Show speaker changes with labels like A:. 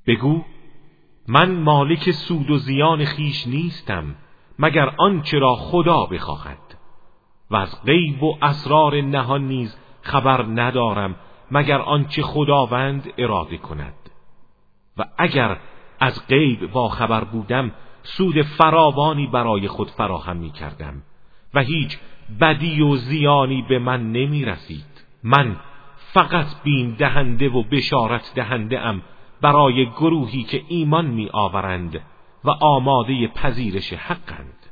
A: بگو من مالک سود و زیان خیش نیستم مگر آنچه را خدا بخواهد و از غیب و اسرار نهان نیز خبر ندارم مگر آنچه خداوند اراده کند و اگر از غیب با خبر بودم سود فراوانی برای خود فراهم می کردم و هیچ بدی و زیانی به من نمی رسید. من فقط بیم دهنده و بشارت دهنده ام برای گروهی که ایمان می آورند و آماده پذیرش حقند.